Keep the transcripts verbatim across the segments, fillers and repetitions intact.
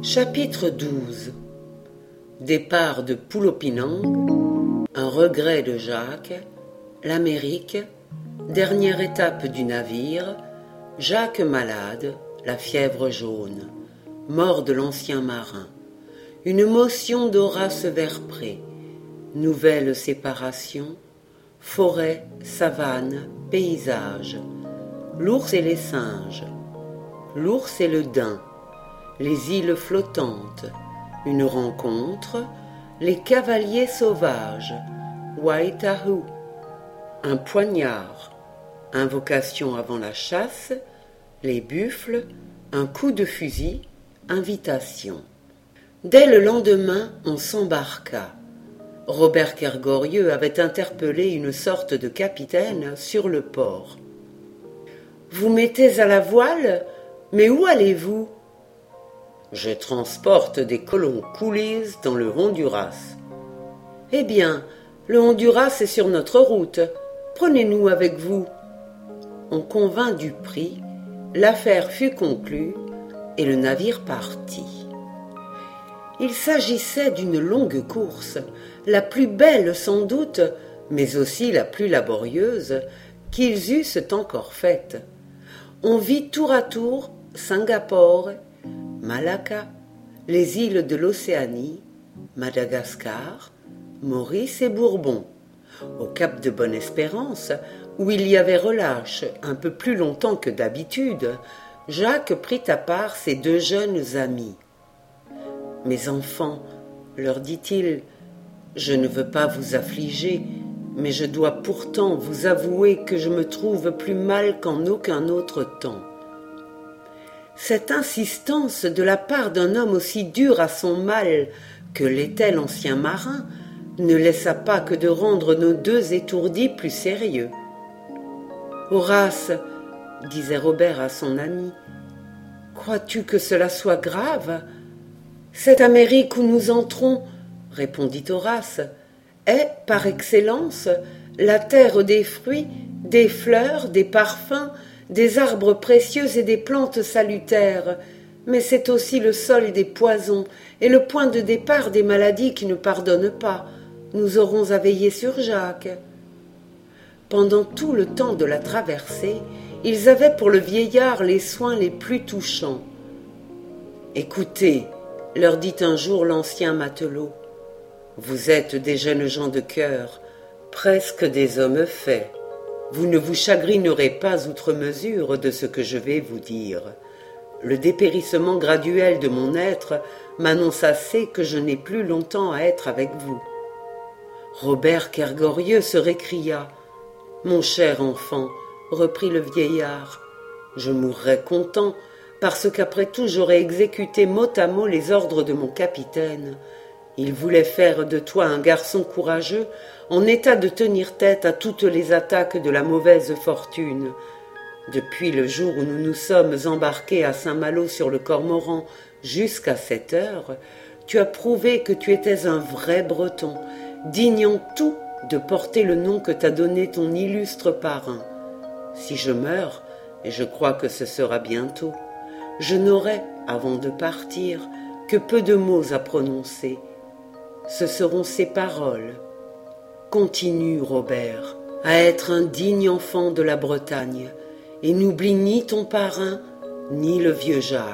Chapitre douze. Départ de Pulopenang, un regret de Jacques, l'Amérique, dernière étape du navire, Jacques malade, la fièvre jaune, mort de l'ancien marin, une motion d'Horace Verpré, nouvelle séparation, forêt, savane, paysage, l'ours et les singes, l'ours et le daim, les îles flottantes, une rencontre, les cavaliers sauvages, Waitahu, un poignard, invocation avant la chasse, les buffles, un coup de fusil, invitation. Dès le lendemain, on s'embarqua. Robert Kergorieux avait interpellé une sorte de capitaine sur le port. « Vous mettez à la voile, mais où allez-vous » ? « Je transporte des colons coolies dans le Honduras. »« Eh bien, le Honduras est sur notre route. Prenez-nous avec vous. » On convint du prix, l'affaire fut conclue et le navire partit. Il s'agissait d'une longue course, la plus belle sans doute, mais aussi la plus laborieuse, qu'ils eussent encore faite. On vit tour à tour Singapour, Malacca, les îles de l'Océanie, Madagascar, Maurice et Bourbon. Au cap de Bonne-Espérance, où il y avait relâche un peu plus longtemps que d'habitude, Jacques prit à part ses deux jeunes amis. « Mes enfants, leur dit-il, je ne veux pas vous affliger, mais je dois pourtant vous avouer que je me trouve plus mal qu'en aucun autre temps. » Cette insistance de la part d'un homme aussi dur à son mal que l'était l'ancien marin ne laissa pas que de rendre nos deux étourdis plus sérieux. « Horace, disait Robert à son ami, crois-tu que cela soit grave ? Cette Amérique où nous entrons, répondit Horace, est, par excellence, la terre des fruits, des fleurs, des parfums, des arbres précieux et des plantes salutaires, mais c'est aussi le sol des poisons et le point de départ des maladies qui ne pardonnent pas. Nous aurons à veiller sur Jacques. » Pendant tout le temps de la traversée, ils avaient pour le vieillard les soins les plus touchants. « Écoutez, leur dit un jour l'ancien matelot, vous êtes des jeunes gens de cœur, presque des hommes faits. Vous ne vous chagrinerez pas outre mesure de ce que je vais vous dire. Le dépérissement graduel de mon être m'annonce assez que je n'ai plus longtemps à être avec vous. » Robert Kergorieux se récria. « Mon cher enfant, reprit le vieillard, je mourrais content, parce qu'après tout j'aurais exécuté mot à mot les ordres de mon capitaine. Il voulait faire de toi un garçon courageux, en état de tenir tête à toutes les attaques de la mauvaise fortune. Depuis le jour où nous nous sommes embarqués à Saint-Malo sur le Cormoran jusqu'à cette heure, tu as prouvé que tu étais un vrai Breton, digne en tout de porter le nom que t'a donné ton illustre parrain. Si je meurs, et je crois que ce sera bientôt, je n'aurai, avant de partir, que peu de mots à prononcer. Ce seront ces paroles. Continue, Robert, à être un digne enfant de la Bretagne, et n'oublie ni ton parrain, ni le vieux Jacques. »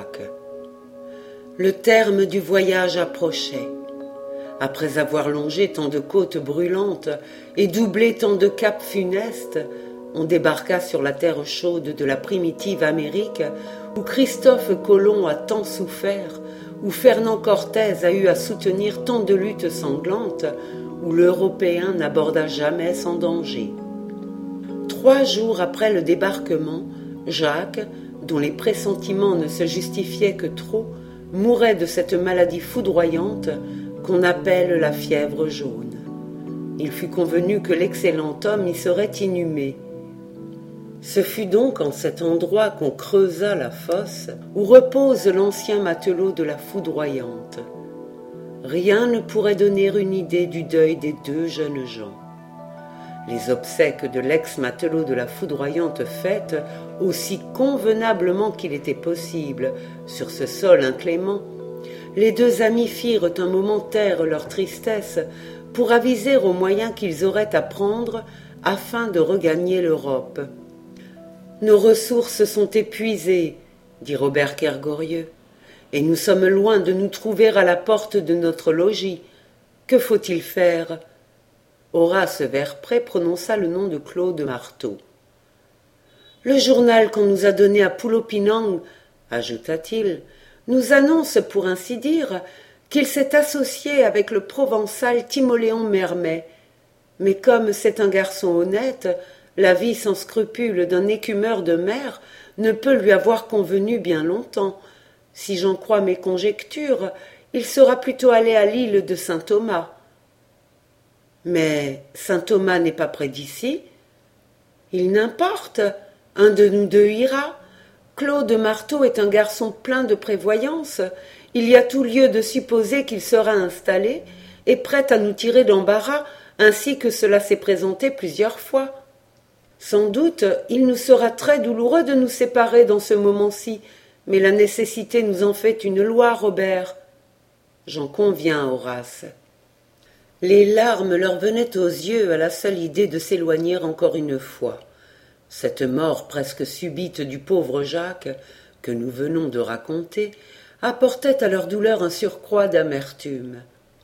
Le terme du voyage approchait. Après avoir longé tant de côtes brûlantes et doublé tant de caps funestes, on débarqua sur la terre chaude de la primitive Amérique, où Christophe Colomb a tant souffert, où Fernand Cortez a eu à soutenir tant de luttes sanglantes, où l'Européen n'aborda jamais sans danger. Trois jours après le débarquement, Jacques, dont les pressentiments ne se justifiaient que trop, mourait de cette maladie foudroyante qu'on appelle la fièvre jaune. Il fut convenu que l'excellent homme y serait inhumé. Ce fut donc en cet endroit qu'on creusa la fosse où repose l'ancien matelot de la foudroyante. Rien ne pourrait donner une idée du deuil des deux jeunes gens. Les obsèques de l'ex-matelot de la foudroyante faites, aussi convenablement qu'il était possible, sur ce sol inclément, Les deux amis firent un moment taire leur tristesse pour aviser aux moyens qu'ils auraient à prendre afin de regagner l'Europe. « Nos ressources sont épuisées, » dit Robert Kergorieux, « et nous sommes loin de nous trouver à la porte de notre logis. Que faut-il faire ?» Horace Verprey prononça le nom de Claude Marteau. « Le journal qu'on nous a donné à Poulopinang, ajouta-t-il, nous annonce, pour ainsi dire, qu'il s'est associé avec le provençal Timoléon Mermet. Mais comme c'est un garçon honnête, la vie sans scrupule d'un écumeur de mer ne peut lui avoir convenu bien longtemps. Si j'en crois mes conjectures, il sera plutôt allé à l'île de Saint-Thomas. » « Mais Saint-Thomas n'est pas près d'ici. »« Il n'importe, un de nous deux ira. Claude Marteau est un garçon plein de prévoyance. Il y a tout lieu de supposer qu'il sera installé et prêt à nous tirer d'embarras, ainsi que cela s'est présenté plusieurs fois. Sans doute, il nous sera très douloureux de nous séparer dans ce moment-ci, mais la nécessité nous en fait une loi, Robert. »« J'en conviens, Horace. » Les larmes leur venaient aux yeux à la seule idée de s'éloigner encore une fois. Cette mort presque subite du pauvre Jacques, que nous venons de raconter, apportait à leur douleur un surcroît d'amertume.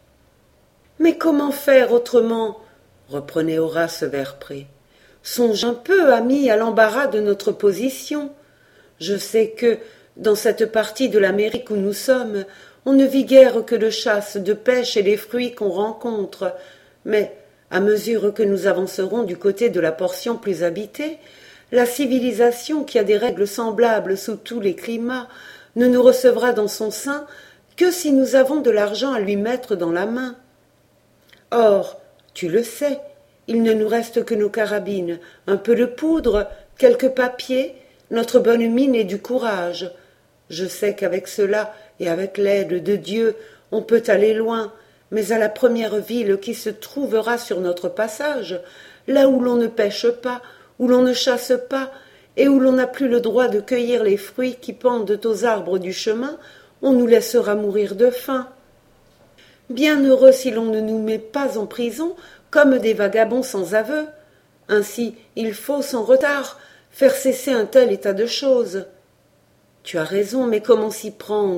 « Mais comment faire autrement ?» reprenait Horace Verprey. « Songe un peu, ami, à l'embarras de notre position. Je sais que, dans cette partie de l'Amérique où nous sommes, on ne vit guère que de chasse, de pêche et des fruits qu'on rencontre, mais, à mesure que nous avancerons du côté de la portion plus habitée, la civilisation, qui a des règles semblables sous tous les climats, ne nous recevra dans son sein que si nous avons de l'argent à lui mettre dans la main. Or, tu le sais, il ne nous reste que nos carabines, un peu de poudre, quelques papiers, notre bonne mine et du courage. Je sais qu'avec cela, et avec l'aide de Dieu, on peut aller loin, mais à la première ville qui se trouvera sur notre passage, là où l'on ne pêche pas, où l'on ne chasse pas, et où l'on n'a plus le droit de cueillir les fruits qui pendent aux arbres du chemin, on nous laissera mourir de faim. Bien heureux si l'on ne nous met pas en prison comme des vagabonds sans aveu. Ainsi, il faut, sans retard, faire cesser un tel état de choses. Tu as raison, mais comment s'y prendre ?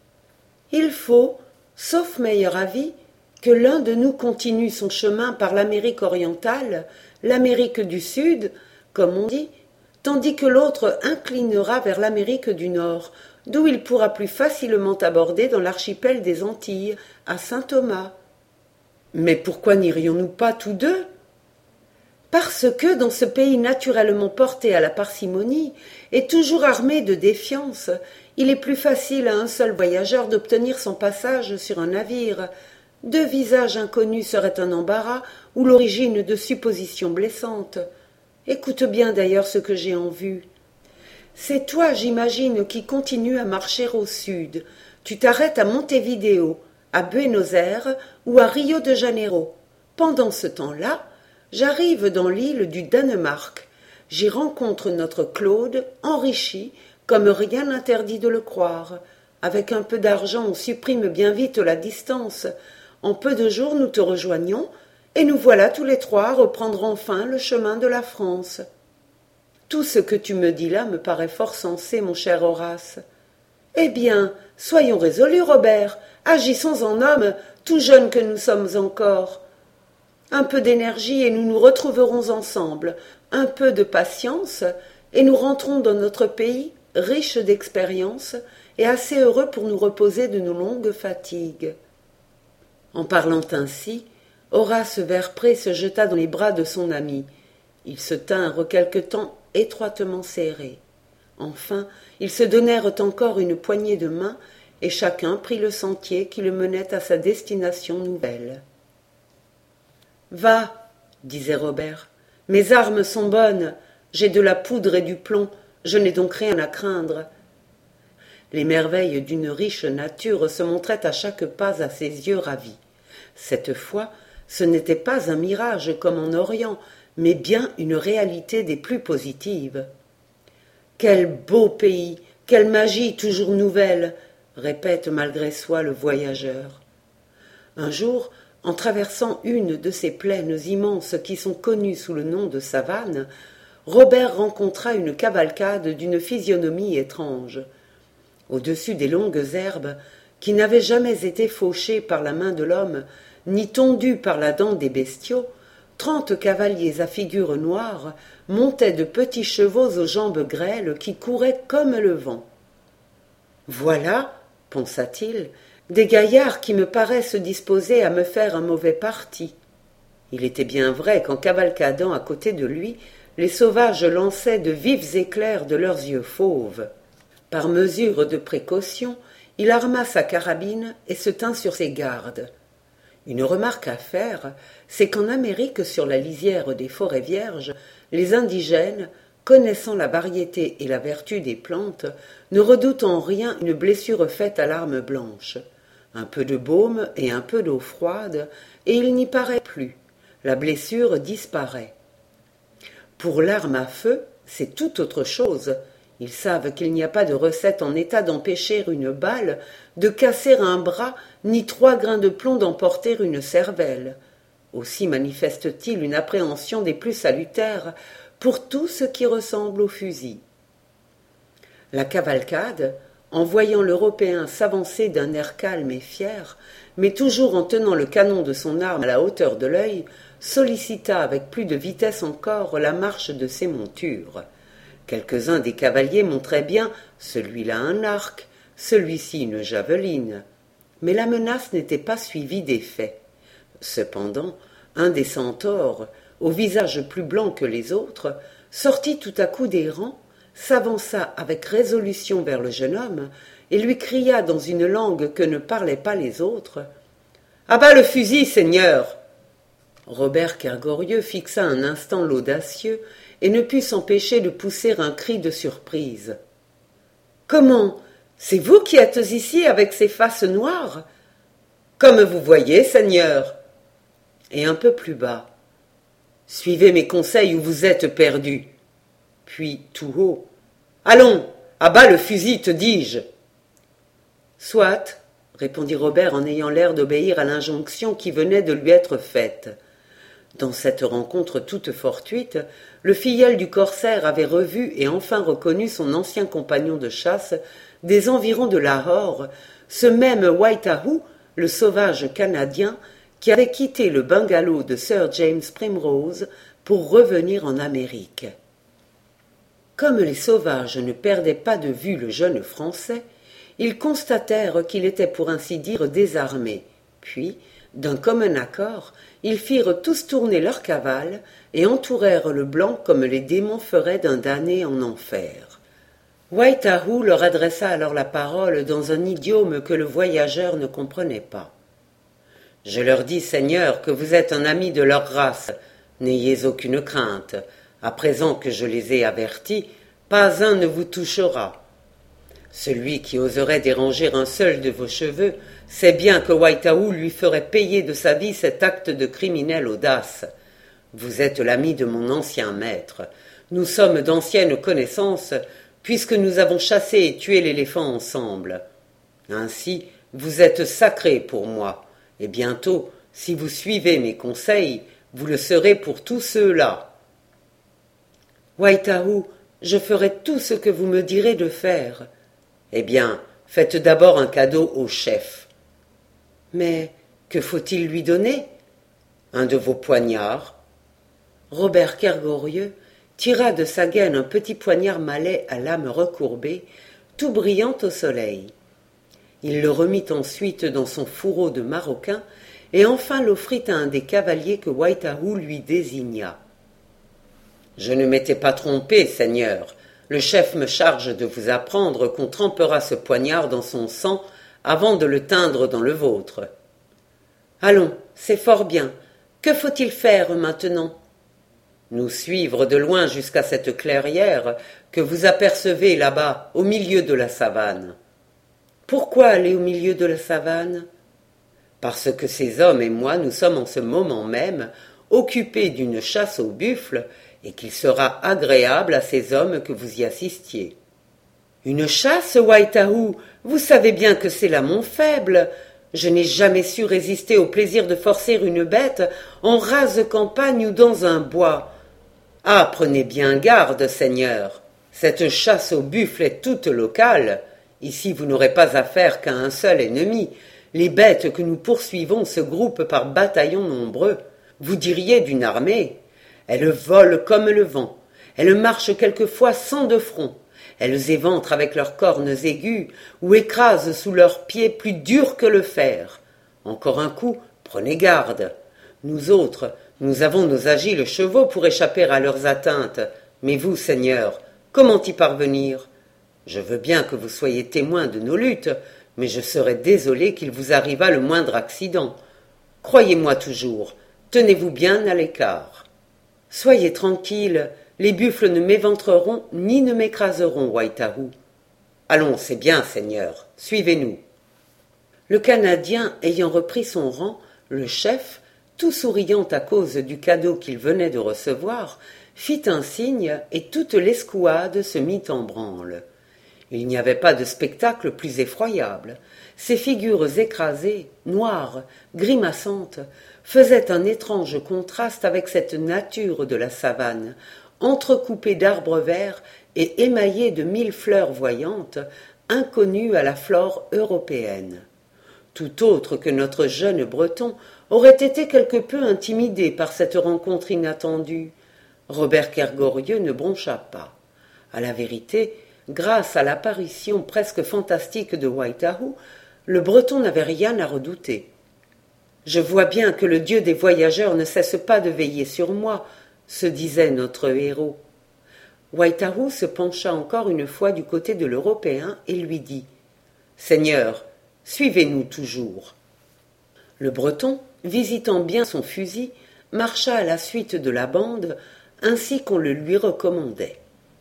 Il faut, sauf meilleur avis, que l'un de nous continue son chemin par l'Amérique orientale, l'Amérique du Sud, comme on dit, tandis que l'autre inclinera vers l'Amérique du Nord, d'où il pourra plus facilement aborder dans l'archipel des Antilles, à Saint-Thomas. Mais pourquoi n'irions-nous pas tous deux ? Parce que, dans ce pays naturellement porté à la parcimonie et toujours armé de défiance, il est plus facile à un seul voyageur d'obtenir son passage sur un navire. Deux visages inconnus seraient un embarras ou l'origine de suppositions blessantes. Écoute bien d'ailleurs ce que j'ai en vue. C'est toi, j'imagine, qui continue à marcher au sud. Tu t'arrêtes à Montevideo, à Buenos Aires ou à Rio de Janeiro. Pendant ce temps-là, j'arrive dans l'île du Danemark. J'y rencontre notre Claude, enrichi, comme rien n'interdit de le croire. Avec un peu d'argent, on supprime bien vite la distance. En peu de jours, nous te rejoignons, et nous voilà tous les trois à reprendre enfin le chemin de la France. Tout ce que tu me dis là me paraît fort sensé, mon cher Horace. Eh bien, soyons résolus, Robert, agissons en hommes, tout jeunes que nous sommes encore. Un peu d'énergie et nous nous retrouverons ensemble, un peu de patience, et nous rentrons dans notre pays, riches d'expérience, et assez heureux pour nous reposer de nos longues fatigues. » En parlant ainsi, Horace Verprey se jeta dans les bras de son ami. Ils se tinrent quelque temps étroitement serrés. Enfin, ils se donnèrent encore une poignée de main, et chacun prit le sentier qui le menait à sa destination nouvelle. « Va, disait Robert, mes armes sont bonnes, j'ai de la poudre et du plomb, je n'ai donc rien à craindre. » Les merveilles d'une riche nature se montraient à chaque pas à ses yeux ravis. Cette fois, ce n'était pas un mirage comme en Orient, mais bien une réalité des plus positives. « Quel beau pays, quelle magie toujours nouvelle !» répète malgré soi le voyageur. Un jour, en traversant une de ces plaines immenses qui sont connues sous le nom de savane, Robert rencontra une cavalcade d'une physionomie étrange. Au-dessus des longues herbes, qui n'avaient jamais été fauchées par la main de l'homme, ni tondues par la dent des bestiaux, trente cavaliers à figure noire montaient de petits chevaux aux jambes grêles qui couraient comme le vent. « Voilà, pensa-t-il, des gaillards qui me paraissent disposés à me faire un mauvais parti. » Il était bien vrai qu'en cavalcadant à côté de lui, les sauvages lançaient de vifs éclairs de leurs yeux fauves. Par mesure de précaution, il arma sa carabine et se tint sur ses gardes. Une remarque à faire, c'est qu'en Amérique, sur la lisière des forêts vierges, les indigènes, connaissant la variété et la vertu des plantes, ne redoutent en rien une blessure faite à l'arme blanche. Un peu de baume et un peu d'eau froide, et il n'y paraît plus. La blessure disparaît. Pour l'arme à feu, c'est tout autre chose. Ils savent qu'il n'y a pas de recette en état d'empêcher une balle de casser un bras, ni trois grains de plomb d'emporter une cervelle. Aussi manifeste-t-il une appréhension des plus salutaires pour tout ce qui ressemble au fusil. La cavalcade, en voyant l'Européen s'avancer d'un air calme et fier, mais toujours en tenant le canon de son arme à la hauteur de l'œil, sollicita avec plus de vitesse encore la marche de ses montures. Quelques-uns des cavaliers montraient bien, celui-là un arc, celui-ci une javeline. Mais la menace n'était pas suivie d'effet. Cependant, un des centaures, au visage plus blanc que les autres, sortit tout à coup des rangs, s'avança avec résolution vers le jeune homme et lui cria dans une langue que ne parlaient pas les autres « À bas le fusil, seigneur !» Robert Kergorieux fixa un instant l'audacieux et ne put s'empêcher de pousser un cri de surprise. « Comment ? C'est vous qui êtes ici avec ces faces noires ? » ?»« Comme vous voyez, seigneur. » Et un peu plus bas. « Suivez mes conseils ou vous êtes perdu. » Puis tout haut. « Allons, à bas le fusil, te dis-je. » « Soit, » répondit Robert en ayant l'air d'obéir à l'injonction qui venait de lui être faite. Dans cette rencontre toute fortuite, le filleul du corsaire avait revu et enfin reconnu son ancien compagnon de chasse des environs de Lahore, ce même Waitahu, le sauvage canadien, qui avait quitté le bungalow de Sir James Primrose pour revenir en Amérique. Comme les sauvages ne perdaient pas de vue le jeune Français, ils constatèrent qu'il était pour ainsi dire désarmé, puis, d'un commun accord, ils firent tous tourner leurs cavales et entourèrent le blanc comme les démons feraient d'un damné en enfer. Waitahu leur adressa alors la parole dans un idiome que le voyageur ne comprenait pas. « Je leur dis, Seigneur, que vous êtes un ami de leur race. N'ayez aucune crainte. À présent que je les ai avertis, pas un ne vous touchera. Celui qui oserait déranger un seul de vos cheveux sait bien que Waitahu lui ferait payer de sa vie cet acte de criminelle audace. Vous êtes l'ami de mon ancien maître. Nous sommes d'anciennes connaissances, puisque nous avons chassé et tué l'éléphant ensemble. Ainsi, vous êtes sacré pour moi, et bientôt, si vous suivez mes conseils, vous le serez pour tous ceux-là. Waitahu, je ferai tout ce que vous me direz de faire. Eh bien, faites d'abord un cadeau au chef. Mais que faut-il lui donner? Un de vos poignards. Robert Kergorieux tira de sa gaine un petit poignard malais à lame recourbée, tout brillant au soleil. Il le remit ensuite dans son fourreau de maroquin et enfin l'offrit à un des cavaliers que Waitahu lui désigna. « Je ne m'étais pas trompé, seigneur. Le chef me charge de vous apprendre qu'on trempera ce poignard dans son sang avant de le teindre dans le vôtre. »« Allons, c'est fort bien. Que faut-il faire maintenant ?»« Nous suivre de loin jusqu'à cette clairière que vous apercevez là-bas, au milieu de la savane. »« Pourquoi aller au milieu de la savane ?»« Parce que ces hommes et moi, nous sommes en ce moment même occupés d'une chasse au buffle et qu'il sera agréable à ces hommes que vous y assistiez. »« Une chasse, Waitahu ? Vous savez bien que c'est là mon faible. Je n'ai jamais su résister au plaisir de forcer une bête en rase campagne ou dans un bois. Ah, prenez bien garde, Seigneur. Cette chasse au buffle est toute locale. Ici, vous n'aurez pas affaire qu'à un seul ennemi. Les bêtes que nous poursuivons se groupent par bataillons nombreux. Vous diriez d'une armée. Elles volent comme le vent. Elles marchent quelquefois sans de front. Elles éventrent avec leurs cornes aiguës ou écrasent sous leurs pieds plus dur que le fer. Encore un coup, prenez garde. Nous autres, nous avons nos agiles chevaux pour échapper à leurs atteintes. Mais vous, Seigneur, comment y parvenir? Je veux bien que vous soyez témoin de nos luttes, mais je serais désolé qu'il vous arrivât le moindre accident. Croyez-moi toujours, tenez-vous bien à l'écart. Soyez tranquille, les buffles ne m'éventreront ni ne m'écraseront, Waitahu. Allons, c'est bien, Seigneur, suivez-nous. Le Canadien ayant repris son rang, le chef, tout souriant à cause du cadeau qu'il venait de recevoir, fit un signe et toute l'escouade se mit en branle. Il n'y avait pas de spectacle plus effroyable. Ces figures écrasées, noires, grimaçantes, faisaient un étrange contraste avec cette nature de la savane, entrecoupée d'arbres verts et émaillée de mille fleurs voyantes, inconnues à la flore européenne. Tout autre que notre jeune Breton aurait été quelque peu intimidé par cette rencontre inattendue. Robert Kergorieux ne broncha pas. À la vérité, grâce à l'apparition presque fantastique de Waitahu, le Breton n'avait rien à redouter. « Je vois bien que le Dieu des voyageurs ne cesse pas de veiller sur moi », se disait notre héros. Waitahu se pencha encore une fois du côté de l'Européen et lui dit « Seigneur, suivez-nous toujours. » Le Breton, visitant bien son fusil, marcha à la suite de la bande, ainsi qu'on le lui recommandait.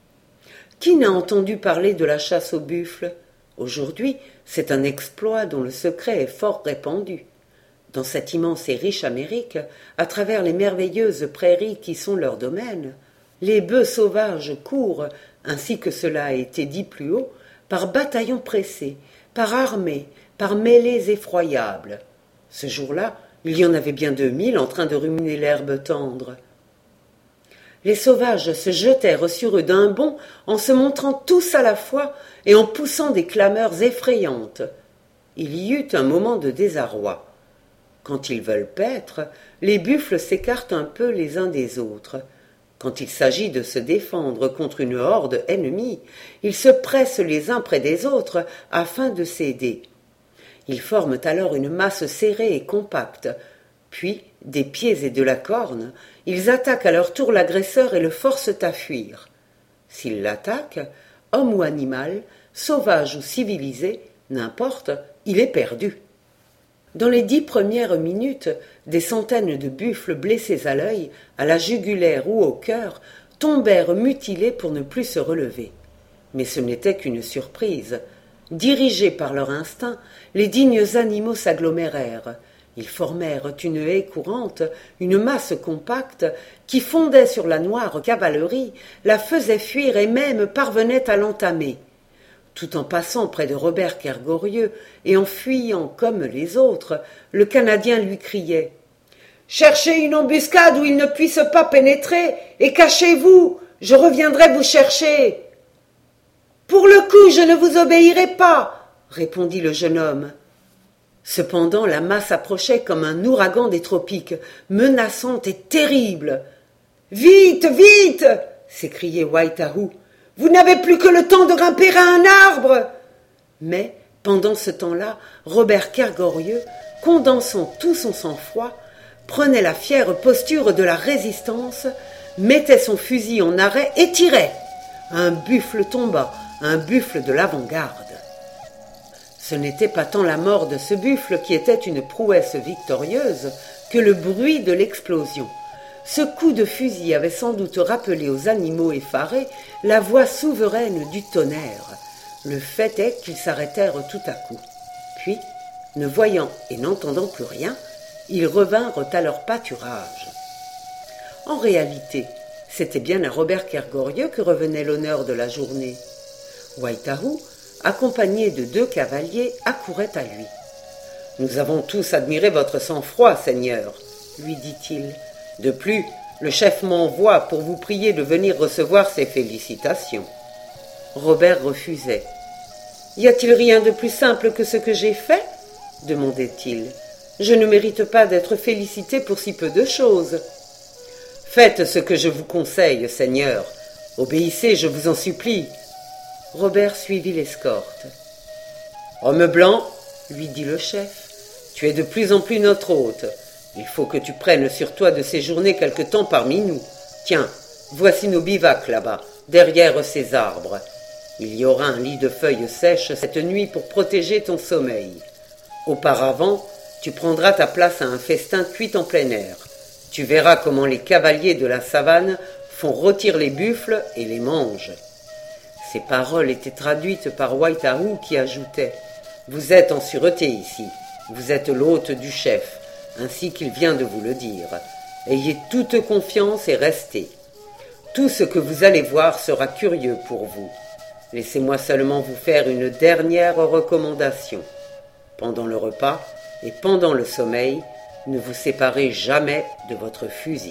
Qui n'a entendu parler de la chasse au buffle? Aujourd'hui, c'est un exploit dont le secret est fort répandu. Dans cette immense et riche Amérique, à travers les merveilleuses prairies qui sont leur domaine, les bœufs sauvages courent, ainsi que cela a été dit plus haut, par bataillons pressés, par armées, par mêlées effroyables. Ce jour-là, il y en avait bien deux mille en train de ruminer l'herbe tendre. Les sauvages se jetèrent sur eux d'un bond en se montrant tous à la fois et en poussant des clameurs effrayantes. Il y eut un moment de désarroi. Quand ils veulent paître, les buffles s'écartent un peu les uns des autres. Quand il s'agit de se défendre contre une horde ennemie, ils se pressent les uns près des autres afin de s'aider. Ils forment alors une masse serrée et compacte. Puis, des pieds et de la corne, ils attaquent à leur tour l'agresseur et le forcent à fuir. S'ils l'attaquent, homme ou animal, sauvage ou civilisé, n'importe, il est perdu. Dans les dix premières minutes, des centaines de buffles blessés à l'œil, à la jugulaire ou au cœur, tombèrent mutilés pour ne plus se relever. Mais ce n'était qu'une surprise. Dirigés par leur instinct, les dignes animaux s'agglomérèrent. Ils formèrent une haie courante, une masse compacte, qui fondait sur la noire cavalerie, la faisait fuir et même parvenait à l'entamer. Tout en passant près de Robert Kergorieux et en fuyant comme les autres, le Canadien lui criait « Cherchez une embuscade où ils ne puissent pas pénétrer, et cachez-vous, je reviendrai vous chercher. »« Pour le coup, je ne vous obéirai pas, » répondit le jeune homme. Cependant, la masse approchait comme un ouragan des tropiques, menaçante et terrible. « Vite, vite !» s'écriait Waitahu. « Vous n'avez plus que le temps de grimper à un arbre !» Mais, pendant ce temps-là, Robert Kergorieux, condensant tout son sang-froid, prenait la fière posture de la résistance, mettait son fusil en arrêt et tirait. Un buffle tomba, un buffle de l'avant-garde. Ce n'était pas tant la mort de ce buffle qui était une prouesse victorieuse que le bruit de l'explosion. Ce coup de fusil avait sans doute rappelé aux animaux effarés la voix souveraine du tonnerre. Le fait est qu'ils s'arrêtèrent tout à coup. Puis, ne voyant et n'entendant plus rien, ils revinrent à leur pâturage. En réalité, c'était bien à Robert Kergorieux que revenait l'honneur de la journée. Waitahu, accompagné de deux cavaliers, accourait à lui. « Nous avons tous admiré votre sang-froid, Seigneur, » lui dit-il. « De plus, le chef m'envoie pour vous prier de venir recevoir ses félicitations. » Robert refusait. « Y a-t-il rien de plus simple que ce que j'ai fait ?» demandait-il. « Je ne mérite pas d'être félicité pour si peu de choses. »« Faites ce que je vous conseille, Seigneur. Obéissez, je vous en supplie. » Robert suivit l'escorte. « Homme blanc, » lui dit le chef, « tu es de plus en plus notre hôte. Il faut que tu prennes sur toi de séjourner quelque temps parmi nous. Tiens, voici nos bivacs là-bas, derrière ces arbres. Il y aura un lit de feuilles sèches cette nuit pour protéger ton sommeil. Auparavant, tu prendras ta place à un festin cuit en plein air. Tu verras comment les cavaliers de la savane font rôtir les buffles et les mangent. » Ces paroles étaient traduites par Waitahu qui ajoutait « Vous êtes en sûreté ici, vous êtes l'hôte du chef, ainsi qu'il vient de vous le dire. Ayez toute confiance et restez. Tout ce que vous allez voir sera curieux pour vous. Laissez-moi seulement vous faire une dernière recommandation. Pendant le repas et pendant le sommeil, ne vous séparez jamais de votre fusil. »